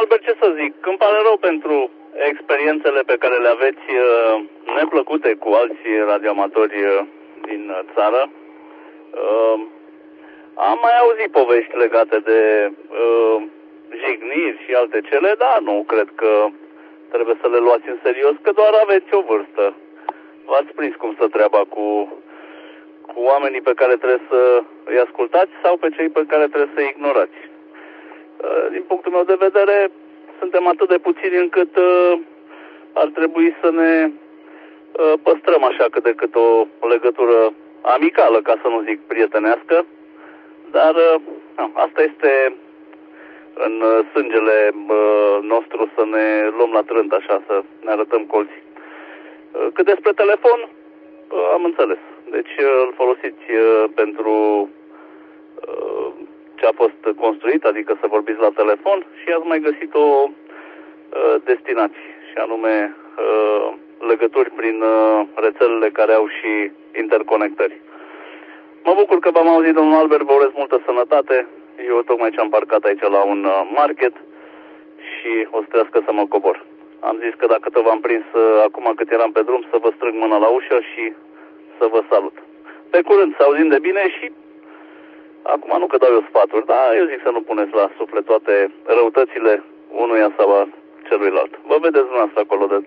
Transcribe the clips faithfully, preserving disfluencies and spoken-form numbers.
Albert, ce să zic? Îmi pare rău pentru experiențele pe care le aveți uh, neplăcute cu alți radioamatori uh, din țară. Uh, am mai auzit povești legate de uh, jigniri și alte cele, dar nu cred că trebuie să le luați în serios, că doar aveți o vârstă. V-ați prins cum stă treaba cu, cu oamenii pe care trebuie să îi ascultați sau pe cei pe care trebuie să îi ignorați. Din punctul meu de vedere, suntem atât de puțini încât uh, ar trebui să ne uh, păstrăm așa cât de cât o, o legătură amicală, ca să nu zic prietenească, dar uh, asta este în uh, sângele uh, nostru, să ne luăm la trânt așa, să ne arătăm colții. Uh, cât despre telefon, uh, am înțeles. Deci uh, îl folosiți uh, pentru uh, ce a fost construit, adică să vorbiți la telefon, și ați mai găsit o uh, destinație, și anume uh, legături prin uh, rețelele care au și interconectări. Mă bucur că v-am auzit, domnul Albert, vă urez multă sănătate. Eu tocmai ce am parcat aici la un uh, market și o să trească să mă cobor. Am zis că dacă tot v-am prins uh, acum cât eram pe drum, să vă strâng mâna la ușă și să vă salut. Pe curând, să auzim de bine și acum nu că dau eu sfaturi, dar eu zic să nu puneți la suflet toate răutățile unuia sau a celuilalt. Vă vedeți dumneavoastră acolo de,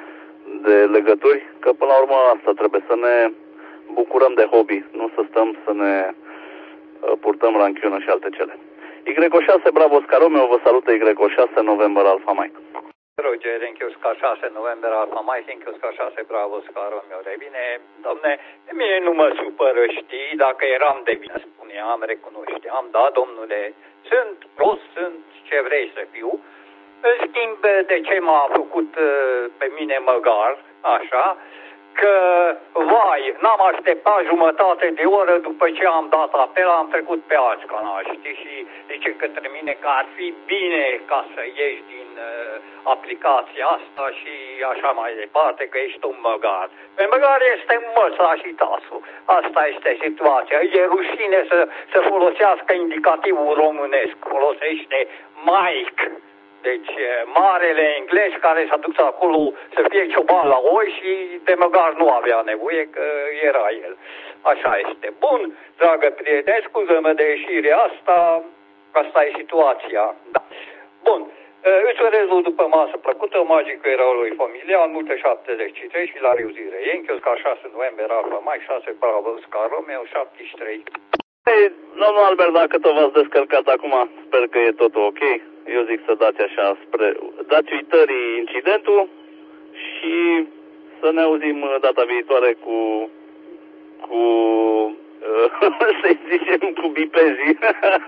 de legături, că până la urmă asta trebuie, să ne bucurăm de hobby, nu să stăm să ne uh, purtăm ranchiună și alte cele. Y șase Bravo Oscar Romeo, vă salută Y șase November Alpha Mike. Roger, Enchiu Oscar șase November Alpha Mike, Enchiu Oscar șase Bravo Oscar Romeo. De bine, domne, de mine nu mă supără, știi, dacă eram de bine, spuneam, recunoșteam, da, domnule, sunt prost, sunt ce vrei să fiu. În schimb, de ce m-a făcut pe mine măgar, așa, că, vai, n-am așteptat jumătate de oră după ce am dat apel, am trecut pe alți canali, știi, și zice către mine că ar fi bine ca să ieși din uh, aplicația asta și așa mai departe, că ești un măgar. Pe măgar este măsa și tasul. Asta este situația. E rușine să, să folosească indicativul românesc. Folosește Mike. Deci, marele englez care s-a dus acolo să fie cioban la oi și de măgar nu avea nevoie, că era el. Așa este. Bun, dragă prieteni, scuză-mă de ieșirea asta, asta e situația. Da. Bun, îți urez o după masă plăcută, magicul eroului familial, multe șaptezeci și trei și la reuzire. Yankee Oscar șase November Alpha Mike șase Bravo Oscar Romeo șaptezeci și trei. Hey, domnul Albert, dacă tot v-ați descărcat acum, sper că e totul ok. Eu zic să dați așa spre... dați uitării incidentul și să ne auzim data viitoare cu... cu... să-i zicem cu bipezii.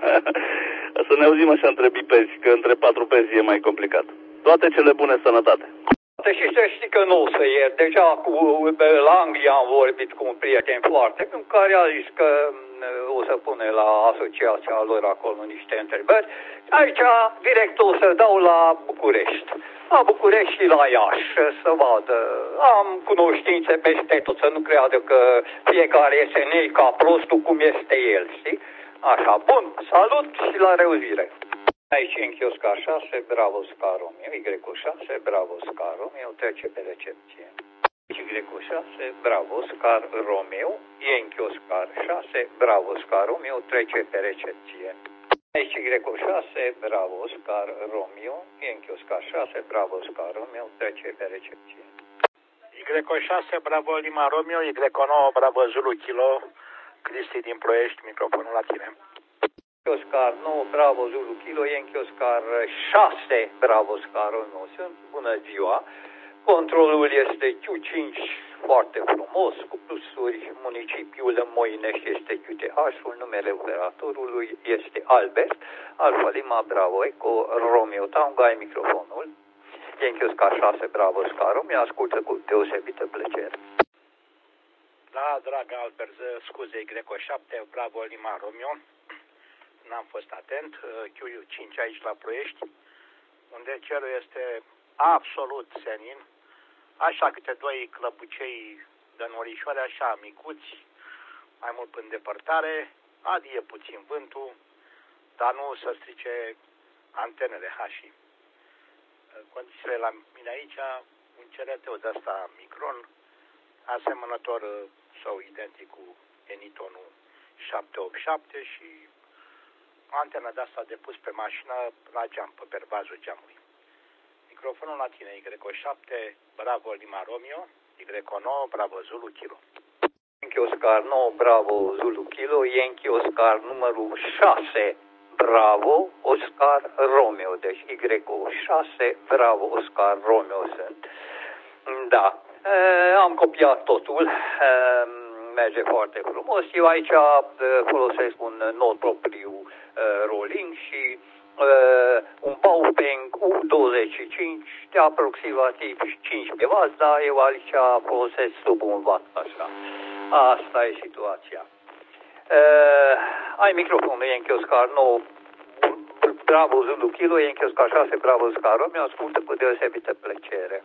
Să ne auzim așa între bipezi, că între patru pezi e mai complicat. Toate cele bune, sănătate! Și să știi că nu o să iert. Deja cu la Anglia am vorbit cu un prieten foarte în care a zis că o să pune la asociația lor acolo niște întrebări. Aici direct o să dau la București. La București și la Iași, să vadă. Am cunoștințe peste tot, să nu creadă că fiecare este nei ca prostul cum este el, știi? Așa, bun, salut și la reuzire. Aici Yankee Oscar șase, Bravo Oscar Romeo, Y șase, Bravo Oscar Romeo, trece pe recepție. Y șase, Bravo Oscar Romeo, Yankee Oscar șase, Bravo Oscar Romeo, trece pe recepție. Aici Y șase, Bravo Oscar Romeo, Yankee Oscar șase, Bravo Oscar Romeo, trece pe recepție. Y șase, Bravo Lima Romeo, Y nouă, Bravo Zulu Kilo, Cristi din Ploiești, microfonul la tine. Oscar nouă, Bravo Zulu Kilo, Yankee Oscar șase, Bravo Oscar Romeo. Sunt, bună ziua. Controlul este Q cinci, foarte frumos, cu plusuri. Municipiul Moinești este Q T H-ul, numele operatorului este Albert, Alfa Lima, Bravo Eco, Romeo Tango, ai microfonul. Yankee Oscar șase, Bravo Oscar Romeo, ascultă cu deosebită plăcere. Da, dragă Albert, scuze, Y șapte, Bravo Lima Romeo. N-am fost atent, Q cinci aici la Ploiești, unde cerul este absolut senin, așa câte doi clăpucei de norișoare, așa micuți, mai mult în depărtare, adie puțin vântul, dar nu să strice antenele hașii. condițiile la mine aici, un C R T de asta Micron, asemănător sau identic cu Enitonul șapte opt șapte și antena de asta depus pe mașină la geam, pe pervazul geamului. Microfonul la tine, Y O șapte, Bravo Lima Romeo, Y O nouă, Bravo Zulu Kilo. Yankee Oscar nouă, Bravo Zulu Kilo, Yankee Oscar numărul șase, Bravo Oscar Romeo, deci Y O șase, Bravo Oscar Romeo sunt. Da, e, am copiat totul, e, merge foarte frumos. Eu aici e, folosesc un not propriu e, rolling și Uh, un Baofeng U douăzeci și cinci de aproximativ cincisprezece W, dar eu aici folosesc sub un watt, așa. Asta e situația. Uh, ai microfonul Yankee Oscar nouă, Bravo Zulu Kilo, Yankee Oscar șase, Bravo Oscar Romeo, ascultă cu deosebită plăcere.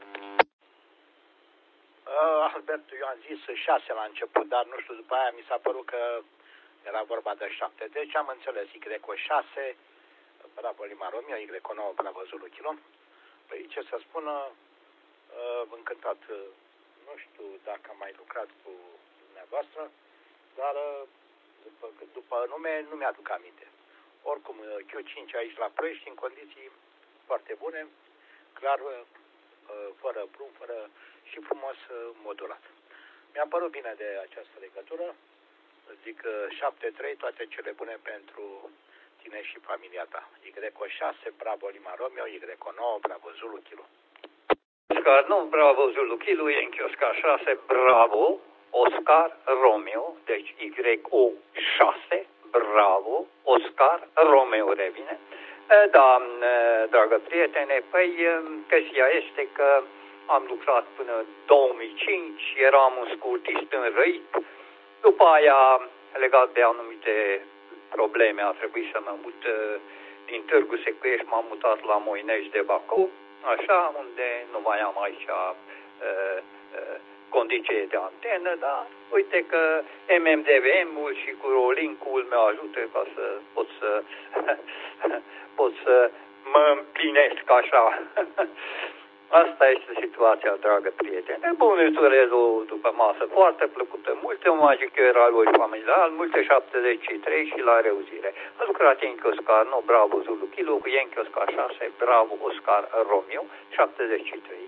Uh, Albert, eu am zis șase la început, dar nu știu, după aia mi s-a părut că era vorba de șapte. Deci am înțeles, Y O șase, Bravo Lima Romeo, Y O nouă, Bravo Zulu Kilo. Păi ce să spună, uh, încântat, uh, nu știu dacă am mai lucrat cu dumneavoastră, dar uh, după, după nume nu mi-aduc aminte. Oricum, uh, Q cinci aici la Ploiești, în condiții foarte bune, clar, uh, fără brum, fără și frumos uh, modulat. Mi-a părut bine de această legătură, zic uh, șapte trei, toate cele bune pentru tine și familia ta. Y O șase, Bravo Lima Romeo, Y O nouă, Bravo Zulu Kilo. Oscar nouă, Bravo Zulu Kilo, Yankee Oscar șase, Bravo Oscar Romeo, deci Y O șase, Bravo Oscar Romeo revine. Da, dragă prietene, păi chestia este că am lucrat până în două mii cinci, eram un scurtist înrăit, după aia, legat de anumite probleme, a trebuit să mă mut din Târgu Secuiești, m-am mutat la Moinești de Bacău, așa, unde nu mai am aici uh, uh, condiții de antenă, dar uite că M M D V M-ul și cu rolling-ul mă ajută ca să pot să pot să mă împlinesc așa. Asta este situația, dragă prietene. Bunuțurelul după masă foarte plăcută, multe omagică era lui familial, multe șaptezeci și trei și la reuzire. A lucrat Yankee Oscar nouă, Bravo Zulu Kilo, cu Yankee Oscar șase, Bravo Oscar Romeo, șaptezeci și trei.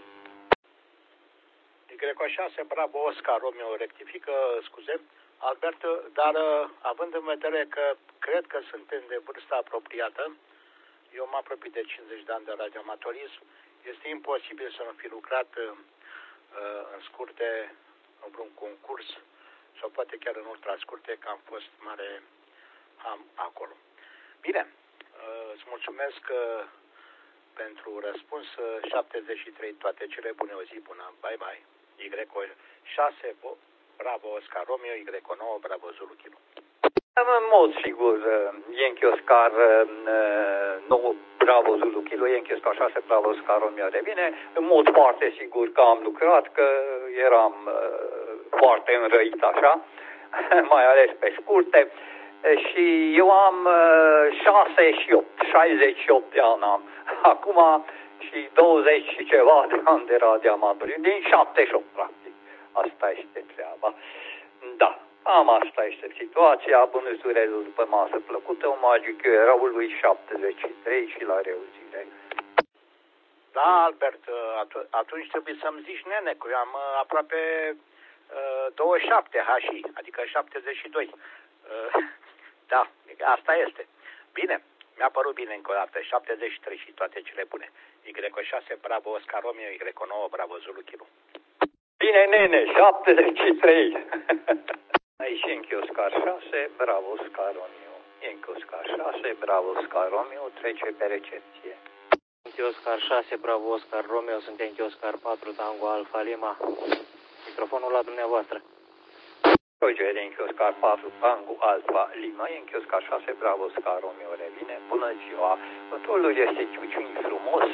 Y O șase, Bravo Oscar Romeo, rectifică, scuze, Albert, dar având în vedere că cred că suntem de vârstă apropiată, eu m-am apropiat de cincizeci de ani de radioamatorism, este imposibil să nu fi lucrat uh, în scurte, în vreun concurs, sau poate chiar în ultra scurte, că am fost mare am acolo. Bine, uh, îți mulțumesc uh, pentru răspuns, uh, șaptezeci și trei, toate cele bune, o zi bună, bye bye. Y O șase, Bravo Oscar Romeo, Y O nouă, Bravo Zulu Kilo. În mod sigur, Yankee Oscar nouă, Bravo Zulu Kilo, Yankee Oscar șase, Bravo Oscar Romeo revine. În mod foarte sigur că am lucrat, că eram foarte înrăit așa, mai ales pe scurte. Și eu am șase și opt, șaizeci și opt de ani am. Acum și douăzeci și ceva de ani de radioamatori, din șaptezeci și opt practic. Asta este treaba. Da. Am asta este situația, bunuțurelul după masă plăcută, omagică eraului șaptezeci și trei și la reuzire. Da, Albert, atunci trebuie să-mi zici, nene, că eu am aproape uh, douăzeci și șapte H I, adică șaptezeci și doi. Uh, da, asta este. Bine, mi-a părut bine încă o dată, șaptezeci și trei și toate cele bune. Y O șase, Bravo Oscar Romeo, Y O nouă, Bravo Zulu Kilo. Bine, nene, șaptezeci și trei. Aici Yankee Oscar șase, Bravo Oscar Romeo. Yankee Oscar șase, Bravo Oscar Romeo, trece pe recepție. Yankee Oscar șase, Bravo Oscar Romeo, sunt Yankee Oscar patru, Tango Alfa Lima. Microfonul la dumneavoastră. Roger, Yankee Oscar patru, Tango Alfa Lima, Yankee Oscar șase, Bravo Oscar Romeo revine. Bună ziua! Controlul este Ciuciuni frumos.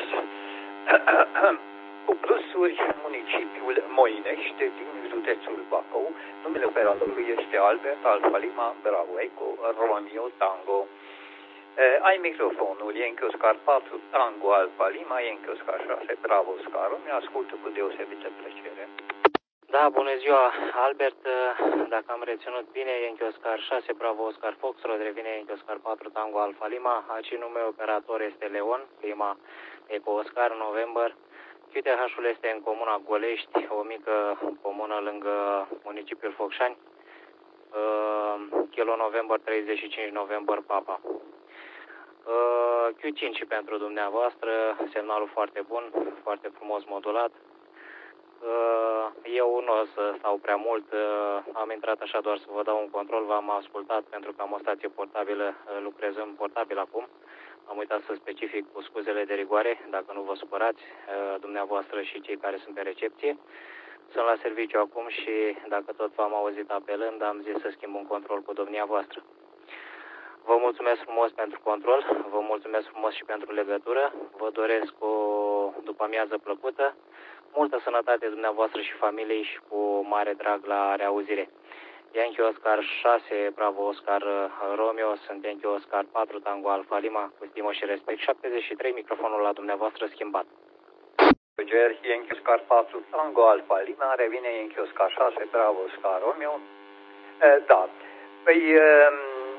Cu plusuri, municipiul Moinești din județul Bacău. Numele operatorului este Albert Alfa Lima, Bravo Eco, Romeo Tango. Ai microfonul, Yankee Oscar patru, Tango Alfa Lima, Yankee Oscar șase, Bravo Oscar, mi ascultă cu deosebită plăcere. Da, bună ziua, Albert, dacă am reținut bine, Yankee Oscar șase, Bravo Oscar Foxtrot, revine Yankee Oscar patru, Tango Alfa Lima, aici nume operator este Leon, Lima, Eco Oscar, November. Q T H-ul este în comuna Golești, o mică comună lângă municipiul Focșani, uh, Kilo November treizeci și cinci, November Papa. Uh, Q cinci pentru dumneavoastră, semnalul foarte bun, foarte frumos modulat. Uh, eu nu o să stau prea mult, uh, am intrat așa doar să vă dau un control, v-am ascultat pentru că am o stație portabilă, uh, lucrez în portabil acum. Am uitat să specific cu scuzele de rigoare, dacă nu vă supărați, uh, dumneavoastră și cei care sunt pe recepție. Sunt la serviciu acum și dacă tot v-am auzit apelând, am zis să schimb un control cu domnia voastră. Vă mulțumesc frumos pentru control, vă mulțumesc frumos și pentru legătură, vă doresc o după-amiază plăcută, multă sănătate dumneavoastră și familiei și cu mare drag la reauzire. Yankee Oscar șase, Bravo Oscar Romeo, sunt Yankee Oscar patru, Tango Alfa Lima, cu stimă și respect, șaptezeci și trei, microfonul la dumneavoastră schimbat. Yankee Oscar patru, Tango Alfa Lima, revine Yankee Oscar șase, Bravo Oscar Romeo. E, da, păi e,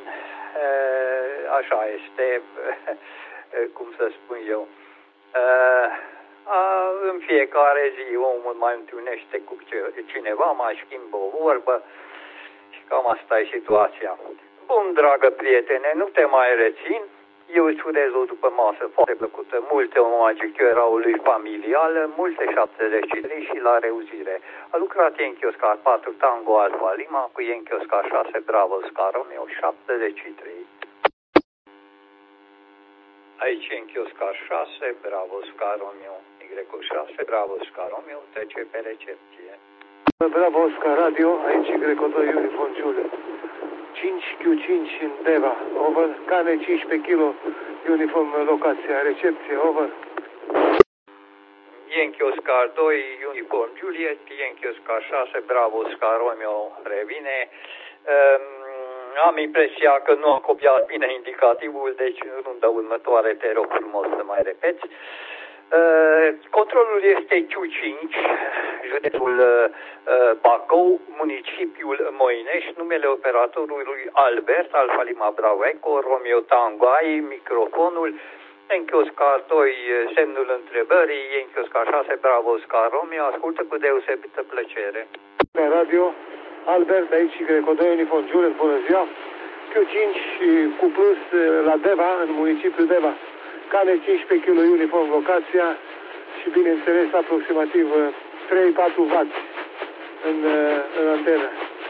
așa este, cum să spun eu, a, în fiecare zi omul mai întâlnește cu cineva, mai schimbă o vorbă și cam asta e situația. Bun, dragă prietene, nu te mai rețin, eu îți urez o după masă foarte plăcută, multe omagii chieraului familial, multe șaptezeci și trei și la reuzire. A lucrat Yankee Oscar patru, Tango Alfa Lima cu Yankee Oscar șase, Bravo Oscar Romeo, șaptezeci și trei. Aici Yankee Oscar șase, Bravo Oscar Romeo, Y șase, Bravo Oscar Romeo, trece pe recepție. Bravo Oscar Radio, aici Y doi Uniform Juliet. cinci Q cinci în Deva, over, cane cincisprezece kilo, uniform locația, recepție, over. Yankee Oscar doi, Uniform Juliet, Yankee Oscar șase, Bravo Oscar Romeo, revine. Um, am impresia că nu am copiat bine indicativul, deci în runda următoare te rog frumos să mai repeți. Uh, controlul este Q cinci, județul uh, Bacău, municipiul Moinești, numele operatorului Albert, Alfa Lima Bravo Eco, Romeo Tango, ai microfonul, Yankee Oscar doi, semnul întrebării, Yankee Oscar șase, Bravo Oscar Romeo, ascultă cu deosebită plăcere. Pe radio, Albert, aici Y doi Uniform Juliet, bună ziua, Q cinci cu plus la Deva, în municipiul Deva. Cane cincisprezece kilo uniform locația și bineînțeles aproximativ trei patru watt în, în antenă.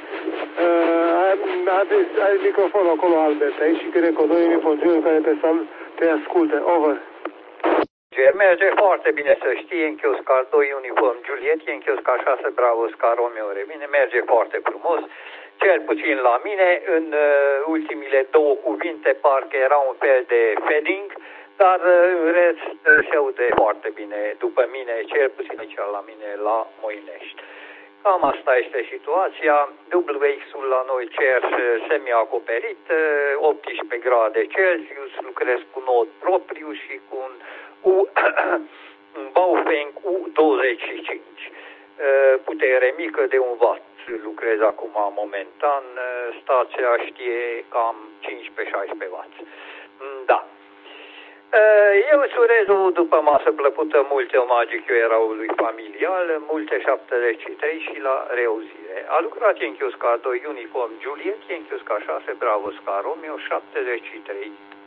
Uh, ai, ai microfonul acolo, Albert, aici și Greco doi Uniform Juliet care te, salut, te ascultă. Over. Merge foarte bine să știi, Yankee Oscar doi Uniform Juliet, Yankee Oscar șase, Bravo Oscar Romeo, revine, merge foarte frumos. Cel puțin la mine, în uh, ultimile două cuvinte parcă era un fel de fading, dar în rest se aude foarte bine după mine, cel puțin aici la mine la Moinești. Cam asta este situația. W X-ul la noi cer semi-acoperit, optsprezece grade Celsius, lucrez cu nod propriu și cu un, U, un Baofeng U douăzeci și cinci. Putere mică de un watt. Lucrez acum momentan, stația știe cam cincisprezece șaisprezece watt. Da. Eu îți urez o după masă plăcută, multe omagii chieraului familial, multe șaptezeci și trei și la reauzire. A lucrat Yankee Oscar doi Uniform Juliet, Yankee Oscar șase, Bravo Oscar Romeo, șaptezeci și trei.